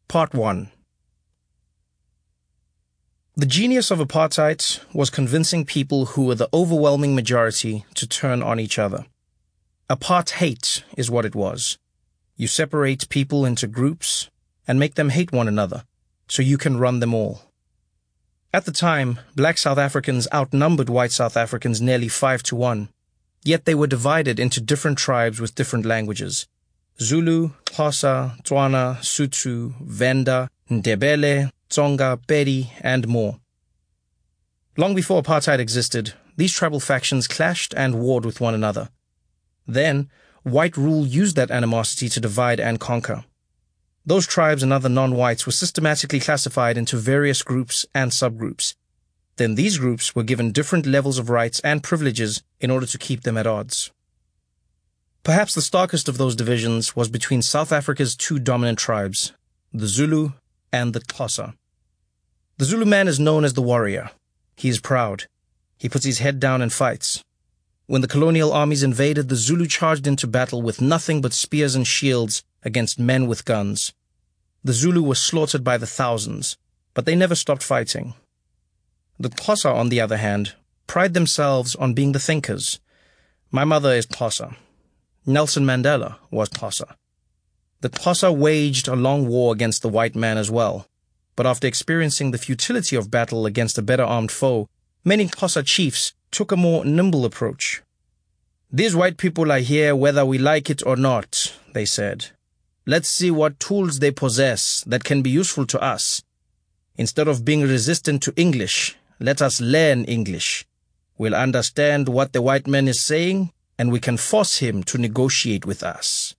Part 1. The genius of apartheid was convincing people who were the overwhelming majority to turn on each other. Apartheid is what it was. You separate people into groups and make them hate one another, so you can run them all. At the time, black South Africans outnumbered white South Africans nearly 5-1, yet they were divided into different tribes with different languages: Zulu, Xhosa, Tswana, Sotho, Venda, Ndebele, Tsonga, Pedi, and more. Long before apartheid existed, these tribal factions clashed and warred with one another. Then, white rule used that animosity to divide and conquer. Those tribes and other non-whites were systematically classified into various groups and subgroups. Then these groups were given different levels of rights and privileges in order to keep them at odds. Perhaps the starkest of those divisions was between South Africa's two dominant tribes, the Zulu and the Xhosa. The Zulu man is known as the warrior. He is proud. He puts his head down and fights. When the colonial armies invaded, the Zulu charged into battle with nothing but spears and shields against men with guns. The Zulu were slaughtered by the thousands, but they never stopped fighting. The Xhosa, on the other hand, pride themselves on being the thinkers. My mother is Xhosa. Nelson Mandela was Xhosa. The Xhosa waged a long war against the white man as well, but after experiencing the futility of battle against a better armed foe, many Xhosa chiefs took a more nimble approach. "These white people are here whether we like it or not," they said. "Let's see what tools they possess that can be useful to us. Instead of being resistant to English, let us learn English. We'll understand what the white man is saying, and we can force him to negotiate with us."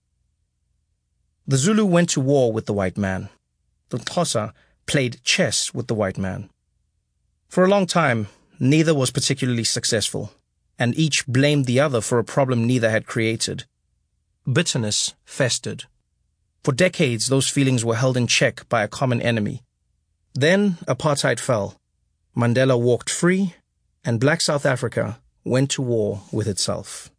The Zulu went to war with the white man. The Xhosa played chess with the white man. For a long time, neither was particularly successful, and each blamed the other for a problem neither had created. Bitterness festered. For decades, those feelings were held in check by a common enemy. Then apartheid fell. Mandela walked free, and black South Africa went to war with itself.